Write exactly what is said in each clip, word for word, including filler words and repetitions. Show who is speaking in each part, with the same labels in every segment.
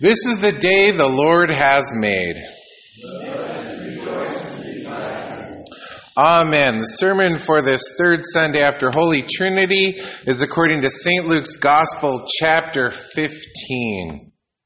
Speaker 1: This is the day the Lord has made. Amen. The sermon for this third Sunday after Holy Trinity is according to Saint Luke's Gospel, chapter fifteen.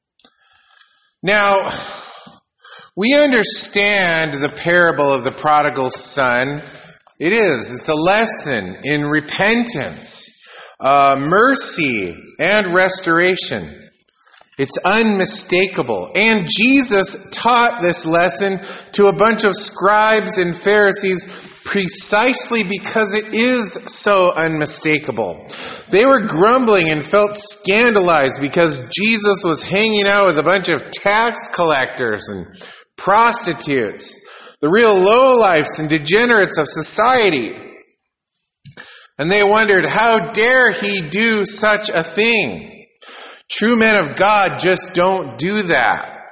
Speaker 1: Now, we understand the parable of the prodigal son. It is. It's a lesson in repentance, uh, mercy, and restoration. It's unmistakable. And Jesus taught this lesson to a bunch of scribes and Pharisees precisely because it is so unmistakable. They were grumbling and felt scandalized because Jesus was hanging out with a bunch of tax collectors and prostitutes, the real lowlifes and degenerates of society. And they wondered, how dare he do such a thing? True men of God just don't do that.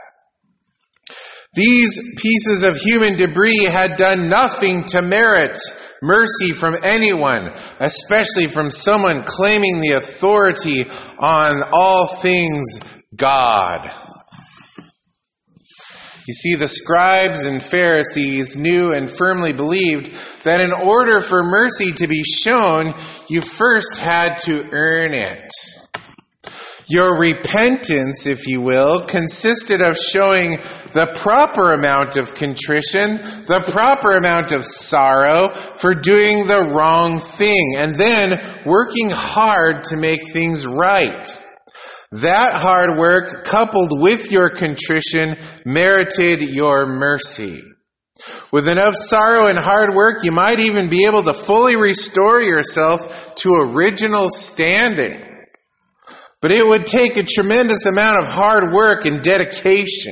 Speaker 1: These pieces of human debris had done nothing to merit mercy from anyone, especially from someone claiming the authority on all things God. You see, the scribes and Pharisees knew and firmly believed that in order for mercy to be shown, you first had to earn it. Your repentance, if you will, consisted of showing the proper amount of contrition, the proper amount of sorrow for doing the wrong thing, and then working hard to make things right. That hard work, coupled with your contrition, merited your mercy. With enough sorrow and hard work, you might even be able to fully restore yourself to original standing. But it would take a tremendous amount of hard work and dedication.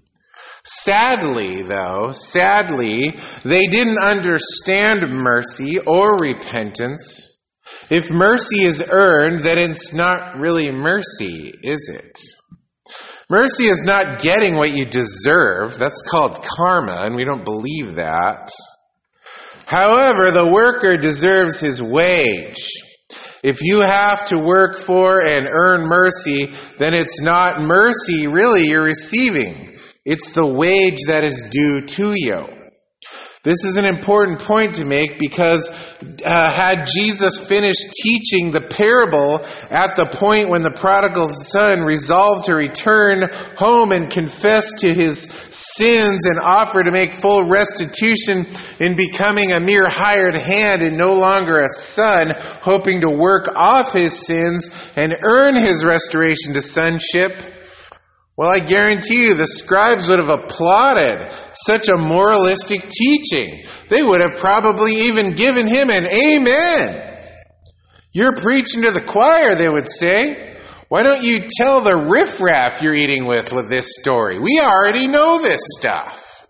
Speaker 1: Sadly, though, sadly, they didn't understand mercy or repentance. If mercy is earned, then it's not really mercy, is it? Mercy is not getting what you deserve. That's called karma, and we don't believe that. However, the worker deserves his wage. If you have to work for and earn mercy, then it's not mercy really you're receiving. It's the wage that is due to you. This is an important point to make because uh, had Jesus finished teaching the parable at the point when the prodigal son resolved to return home and confess to his sins and offer to make full restitution in becoming a mere hired hand and no longer a son, hoping to work off his sins and earn his restoration to sonship, well, I guarantee you the scribes would have applauded such a moralistic teaching. They would have probably even given him an amen. You're preaching to the choir, they would say. Why don't you tell the riffraff you're eating with with this story? We already know this stuff.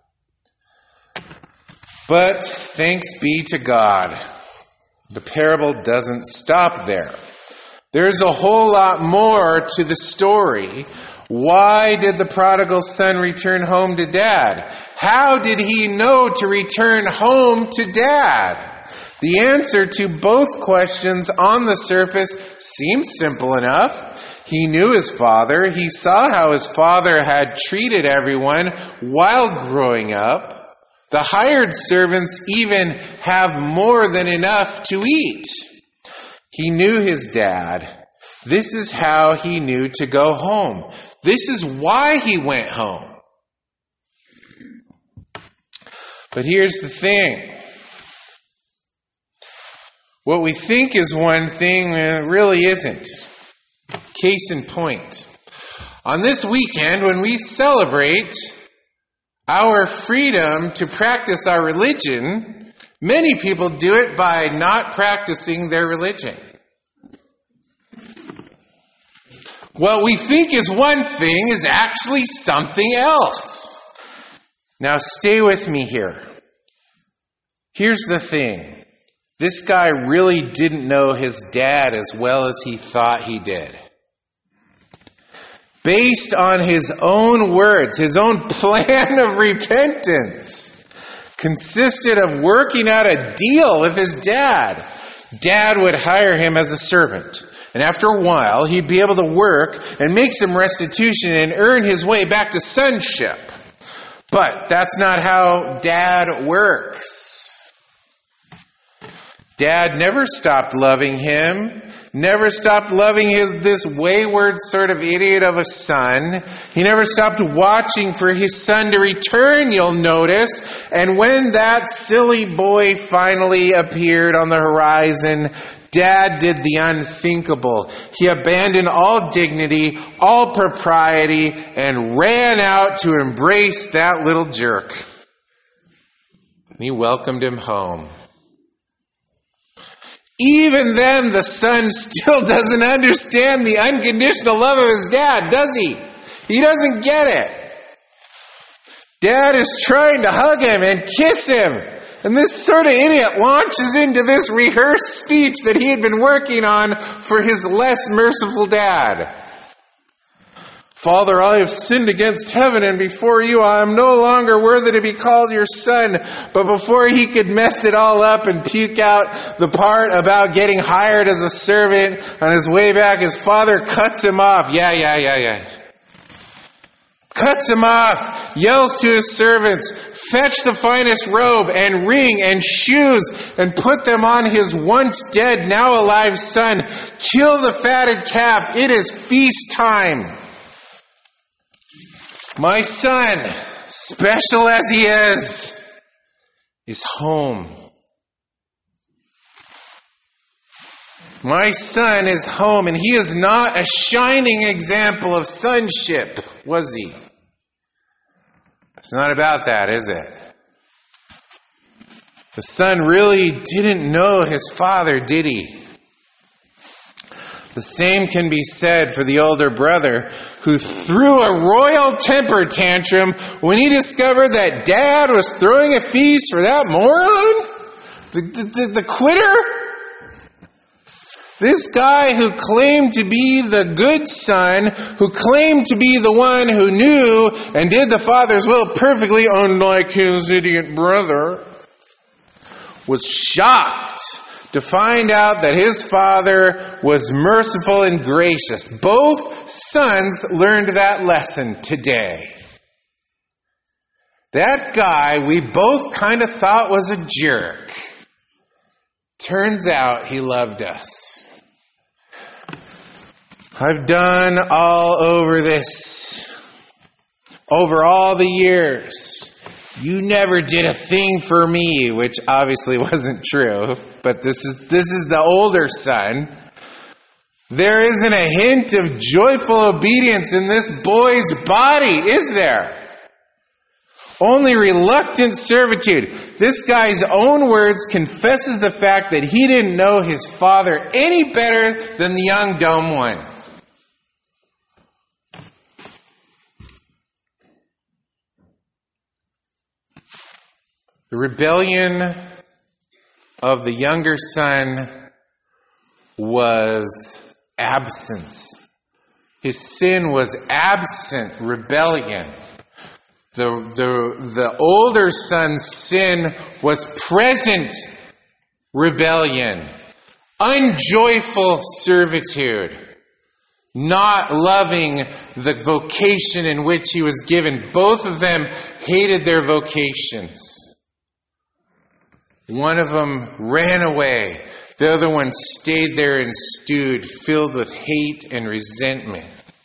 Speaker 1: But thanks be to God, the parable doesn't stop there. There's a whole lot more to the story. Why did the prodigal son return home to dad? How did he know to return home to dad? The answer to both questions on the surface seems simple enough. He knew his father. He saw how his father had treated everyone while growing up. The hired servants even have more than enough to eat. He knew his dad. This is how he knew to go home. This is why he went home. But here's the thing. What we think is one thing really isn't. Case in point. On this weekend, when we celebrate our freedom to practice our religion, many people do it by not practicing their religion. What we think is one thing is actually something else. Now stay with me here. Here's the thing. This guy really didn't know his dad as well as he thought he did. Based on his own words, his own plan of repentance consisted of working out a deal with his dad. Dad would hire him as a servant. And after a while, he'd be able to work and make some restitution and earn his way back to sonship. But that's not how Dad works. Dad never stopped loving him, never stopped loving his this wayward sort of idiot of a son. He never stopped watching for his son to return, you'll notice. And when that silly boy finally appeared on the horizon, Dad did the unthinkable. He abandoned all dignity, all propriety, and ran out to embrace that little jerk. And he welcomed him home. Even then, the son still doesn't understand the unconditional love of his dad, does he? He doesn't get it. Dad is trying to hug him and kiss him. And this sort of idiot launches into this rehearsed speech that he had been working on for his less merciful dad. Father, I have sinned against heaven and before you. I am no longer worthy to be called your son. But before he could mess it all up and puke out the part about getting hired as a servant on his way back, his father cuts him off. Yeah, yeah, yeah, yeah. Cuts him off, yells to his servants, fetch the finest robe and ring and shoes and put them on his once dead, now alive son. Kill the fatted calf. It is feast time. My son, special as he is, is home. My son is home, and he is not a shining example of sonship, was he? It's not about that, is it? The son really didn't know his father, did he? The same can be said for the older brother who threw a royal temper tantrum when he discovered that Dad was throwing a feast for that moron? The, the, the, the quitter? This guy who claimed to be the good son, who claimed to be the one who knew and did the Father's will perfectly, unlike his idiot brother, was shocked to find out that his father was merciful and gracious. Both sons learned that lesson today. That guy we both kind of thought was a jerk. Turns out he loved us. I've done all over this. Over all the years. You never did a thing for me, which obviously wasn't true. But this is this is the older son. There isn't a hint of joyful obedience in this boy's body, is there? Only reluctant servitude. This guy's own words confesses the fact that he didn't know his father any better than the young dumb one. The rebellion of the younger son was absence. His sin was absent rebellion. The, the, the older son's sin was present rebellion. Unjoyful servitude. Not loving the vocation in which he was given. Both of them hated their vocations. One of them ran away. The other one stayed there and stewed, filled with hate and resentment.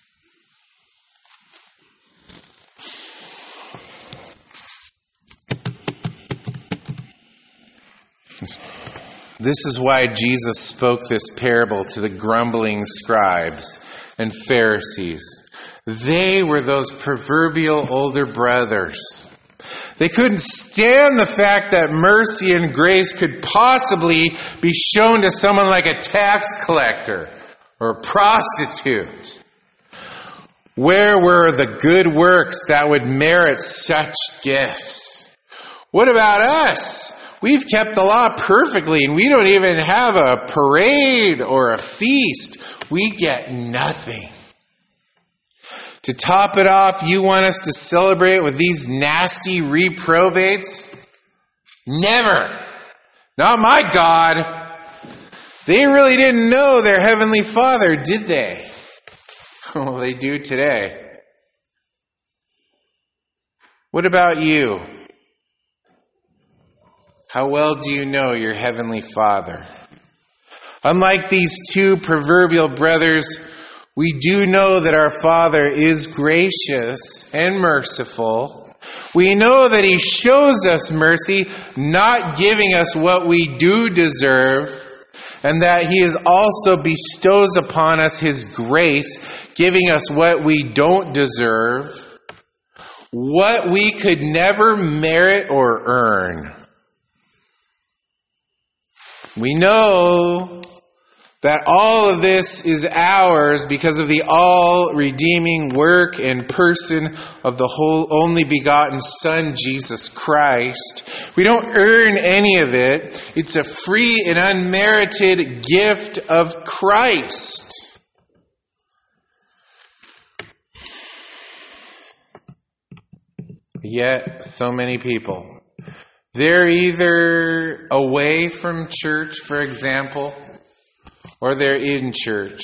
Speaker 1: This is why Jesus spoke this parable to the grumbling scribes and Pharisees. They were those proverbial older brothers. They couldn't stand the fact that mercy and grace could possibly be shown to someone like a tax collector or a prostitute. Where were the good works that would merit such gifts? What about us? We've kept the law perfectly and we don't even have a parade or a feast. We get nothing. To top it off, you want us to celebrate with these nasty reprobates? Never. Not my God. They really didn't know their Heavenly Father, did they? Well, they do today. What about you? How well do you know your Heavenly Father? Unlike these two proverbial brothers, we do know that our Father is gracious and merciful. We know that He shows us mercy, not giving us what we do deserve, and that He is also bestows upon us His grace, giving us what we don't deserve, what we could never merit or earn. We know that all of this is ours because of the all-redeeming work and person of the whole only begotten Son, Jesus Christ. We don't earn any of it. It's a free and unmerited gift of Christ. Yet, so many people, they're either away from church, for example, or they're in church.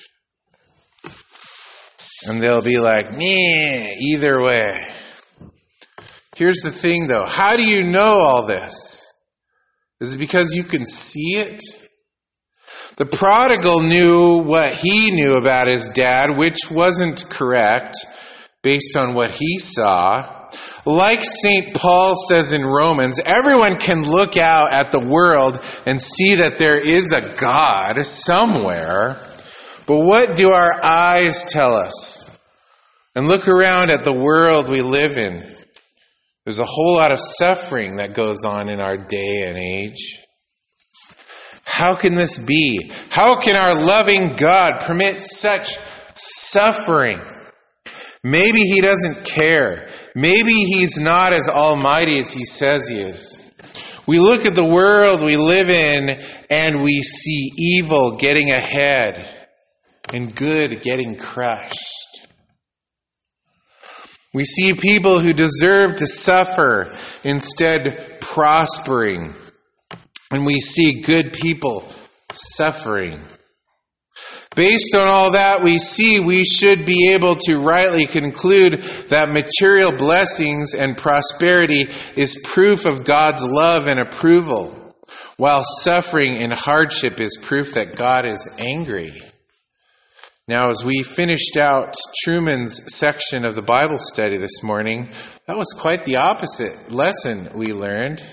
Speaker 1: And they'll be like, meh, either way. Here's the thing, though. How do you know all this? Is it because you can see it? The prodigal knew what he knew about his dad, which wasn't correct based on what he saw. Like Saint Paul says in Romans, everyone can look out at the world and see that there is a God somewhere. But what do our eyes tell us? And look around at the world we live in. There's a whole lot of suffering that goes on in our day and age. How can this be? How can our loving God permit such suffering? Maybe He doesn't care. Maybe He's not as almighty as He says He is. We look at the world we live in and we see evil getting ahead and good getting crushed. We see people who deserve to suffer instead prospering. And we see good people suffering. Based on all that we see, we should be able to rightly conclude that material blessings and prosperity is proof of God's love and approval, while suffering and hardship is proof that God is angry. Now, as we finished out Truman's section of the Bible study this morning, that was quite the opposite lesson we learned.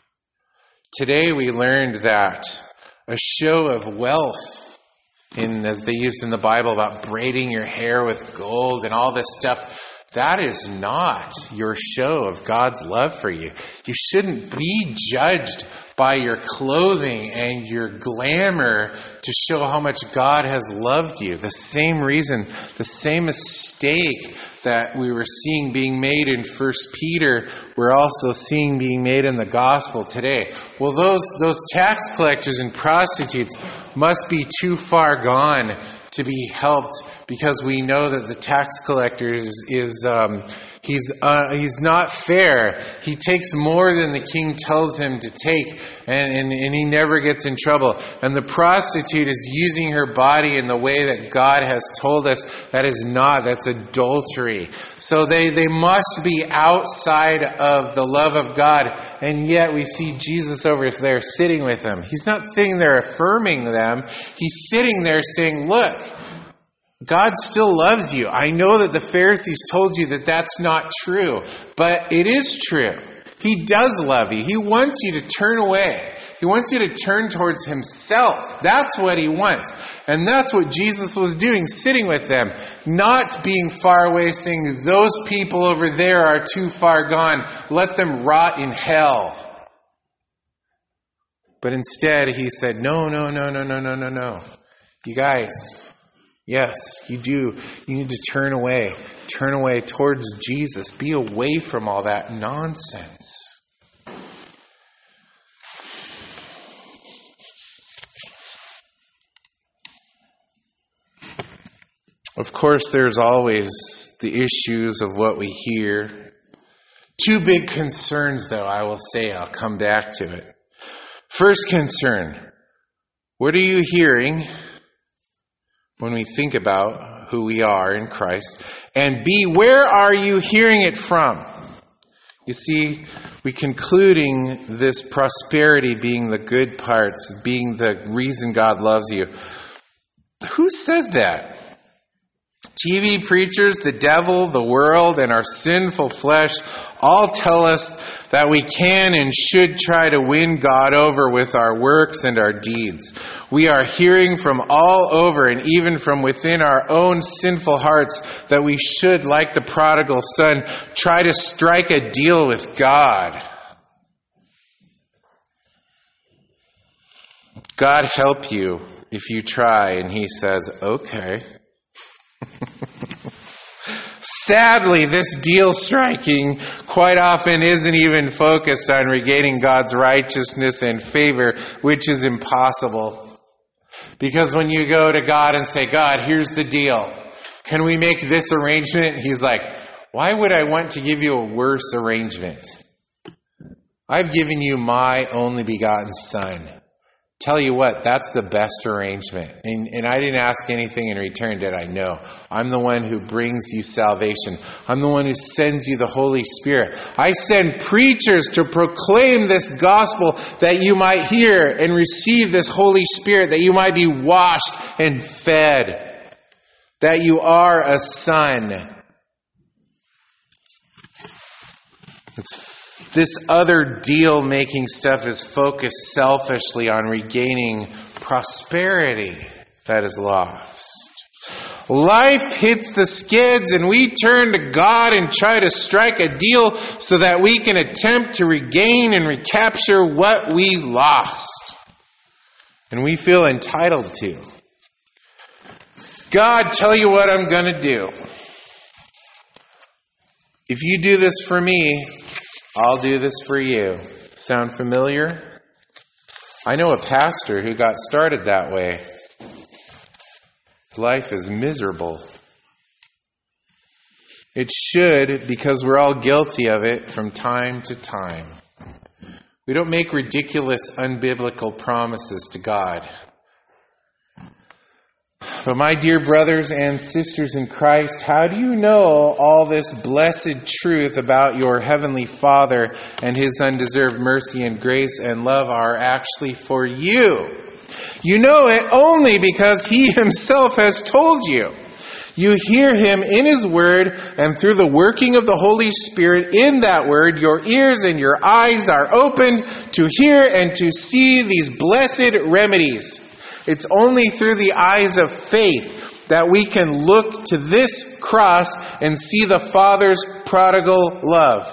Speaker 1: Today we learned that a show of wealth, in as they used in the Bible about braiding your hair with gold and all this stuff, that is not your show of God's love for you. You shouldn't be judged by your clothing and your glamour to show how much God has loved you. The same reason, the same mistake that we were seeing being made in First Peter, we're also seeing being made in the gospel today. Well, those those tax collectors and prostitutes must be too far gone to be helped, because we know that the tax collector is, is um, he's uh, he's not fair. He takes more than the king tells him to take, and, and, and he never gets in trouble. And the prostitute is using her body in the way that God has told us. That is not, that's adultery. So they, they must be outside of the love of God, and yet we see Jesus over there sitting with them. He's not sitting there affirming them. He's sitting there saying, look, God still loves you. I know that the Pharisees told you that that's not true, but it is true. He does love you. He wants you to turn away. He wants you to turn towards Himself. That's what He wants. And that's what Jesus was doing, sitting with them, not being far away, saying, those people over there are too far gone. Let them rot in hell. But instead, He said, no, no, no, no, no, no, no, no. You guys, yes, you do. You need to turn away. Turn away towards Jesus. Be away from all that nonsense. Of course, there's always the issues of what we hear. Two big concerns, though, I will say. I'll come back to it. First concern, What are you hearing when we think about who we are in Christ? And B, where are you hearing it from? You see, we concluding this prosperity being the good parts, being the reason God loves you. Who says that? T V preachers, the devil, the world, and our sinful flesh all tell us that we can and should try to win God over with our works and our deeds. We are hearing from all over and even from within our own sinful hearts that we should, like the prodigal son, try to strike a deal with God. God help you if you try, and he says, okay. Sadly, this deal striking quite often isn't even focused on regaining God's righteousness and favor, which is impossible. Because when you go to God and say, God, here's the deal. Can we make this arrangement? He's like, why would I want to give you a worse arrangement? I've given you my only begotten Son. Tell you what, that's the best arrangement. And, and I didn't ask anything in return, did I? No. I'm the one who brings you salvation. I'm the one who sends you the Holy Spirit. I send preachers to proclaim this gospel that you might hear and receive this Holy Spirit, that you might be washed and fed, that you are a son. It's This other deal-making stuff is focused selfishly on regaining prosperity that is lost. Life hits the skids and we turn to God and try to strike a deal so that we can attempt to regain and recapture what we lost. And we feel entitled to. God, tell you what I'm going to do. If you do this for me, I'll do this for you. Sound familiar? I know a pastor who got started that way. His life is miserable. It should, because we're all guilty of it from time to time. We don't make ridiculous, unbiblical promises to God. But my dear brothers and sisters in Christ, how do you know all this blessed truth about your Heavenly Father and His undeserved mercy and grace and love are actually for you? You know it only because He Himself has told you. You hear Him in His Word, and through the working of the Holy Spirit in that Word, your ears and your eyes are opened to hear and to see these blessed remedies. It's only through the eyes of faith that we can look to this cross and see the Father's prodigal love.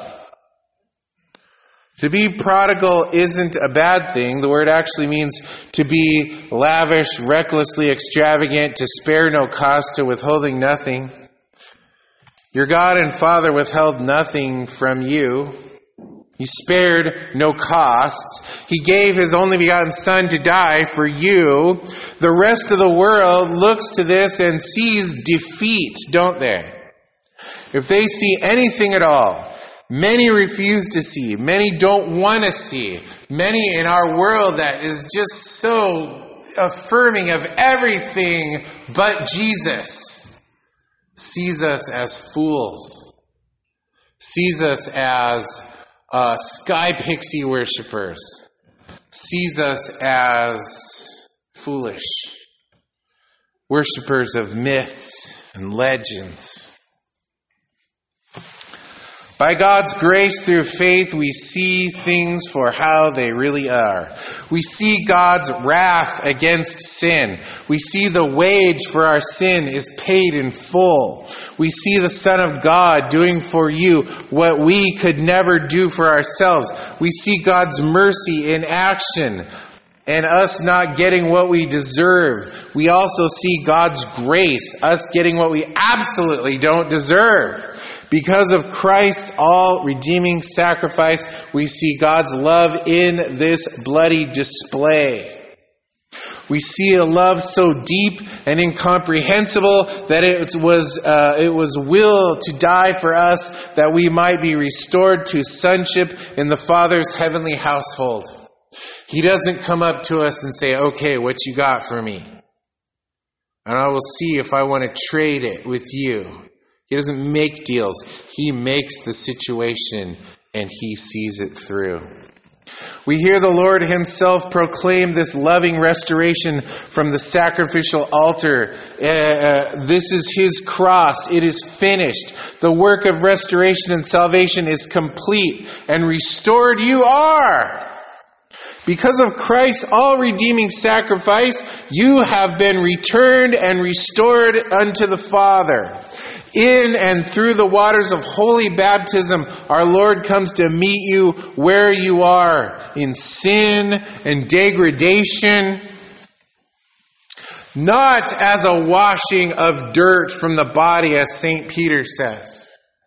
Speaker 1: To be prodigal isn't a bad thing. The word actually means to be lavish, recklessly extravagant, to spare no cost, to withholding nothing. Your God and Father withheld nothing from you. He spared no costs. He gave His only begotten Son to die for you. The rest of the world looks to this and sees defeat, don't they? If they see anything at all, many refuse to see. Many don't want to see. Many in our world that is just so affirming of everything but Jesus sees us as fools. Sees us as Uh, sky pixie worshipers, sees us as foolish worshipers of myths and legends. By God's grace through faith, we see things for how they really are. We see God's wrath against sin. We see the wage for our sin is paid in full. We see the Son of God doing for you what we could never do for ourselves. We see God's mercy in action and us not getting what we deserve. We also see God's grace, us getting what we absolutely don't deserve. Because of Christ's all-redeeming sacrifice, we see God's love in this bloody display. We see a love so deep and incomprehensible that it was uh, it was will to die for us that we might be restored to sonship in the Father's heavenly household. He doesn't come up to us and say, okay, what you got for me? And I will see if I want to trade it with you. He doesn't make deals. He makes the situation and he sees it through. We hear the Lord himself proclaim this loving restoration from the sacrificial altar. Uh, uh, this is his cross. It is finished. The work of restoration and salvation is complete, and restored you are. Because of Christ's all-redeeming sacrifice, you have been returned and restored unto the Father. In and through the waters of holy baptism, our Lord comes to meet you where you are, in sin and degradation, not as a washing of dirt from the body, as Saint Peter says,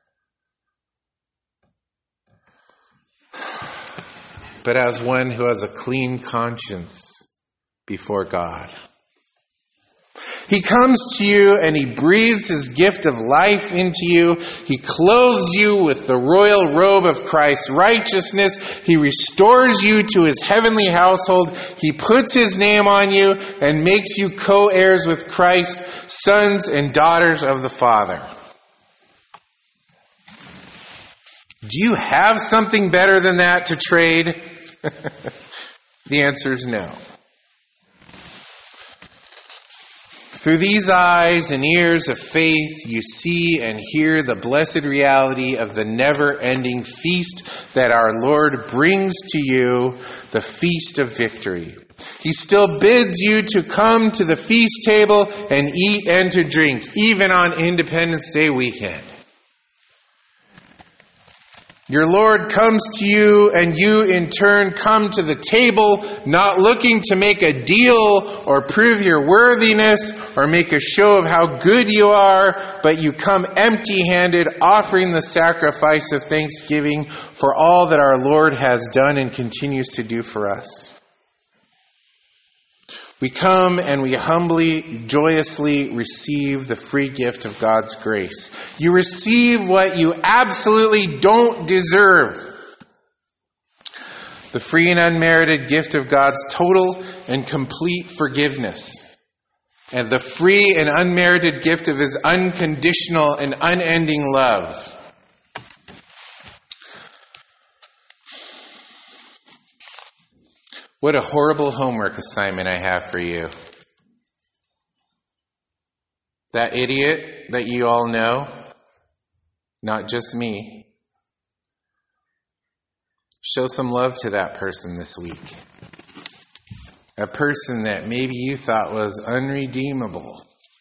Speaker 1: but as one who has a clean conscience before God. He comes to you and he breathes his gift of life into you. He clothes you with the royal robe of Christ's righteousness. He restores you to his heavenly household. He puts his name on you and makes you co-heirs with Christ, sons and daughters of the Father. Do you have something better than that to trade? The answer is no. Through these eyes and ears of faith, you see and hear the blessed reality of the never-ending feast that our Lord brings to you, the feast of victory. He still bids you to come to the feast table and eat and to drink, even on Independence Day weekend. Your Lord comes to you, and you in turn come to the table, not looking to make a deal or prove your worthiness or make a show of how good you are, but you come empty-handed, offering the sacrifice of thanksgiving for all that our Lord has done and continues to do for us. We come and we humbly, joyously receive the free gift of God's grace. You receive what you absolutely don't deserve. The free and unmerited gift of God's total and complete forgiveness. And the free and unmerited gift of his unconditional and unending love. What a horrible homework assignment I have for you. That idiot that you all know, not just me, show some love to that person this week. A person that maybe you thought was unredeemable.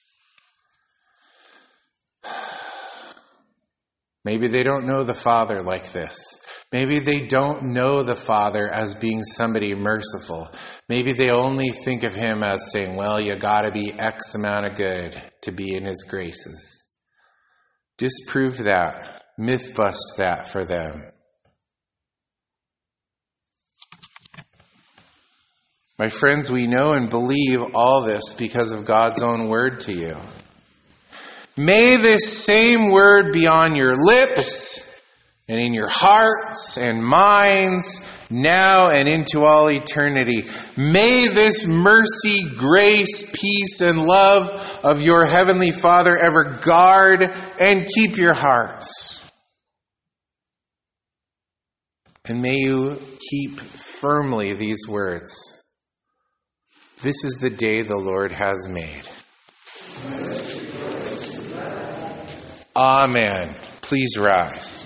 Speaker 1: Maybe they don't know the Father like this. Maybe they don't know the Father as being somebody merciful. Maybe they only think of him as saying, well, you gotta be X amount of good to be in his graces. Disprove that. Myth bust that for them. My friends, we know and believe all this because of God's own word to you. May this same word be on your lips and in your hearts and minds, now and into all eternity. May this mercy, grace, peace, and love of your Heavenly Father ever guard and keep your hearts. And may you keep firmly these words. This is the day the Lord has made. Amen. Please rise.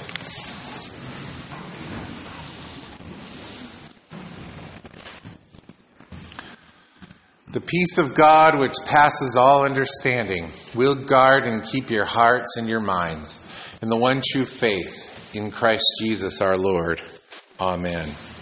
Speaker 1: The peace of God, which passes all understanding, will guard and keep your hearts and your minds in the one true faith in Christ Jesus our Lord. Amen.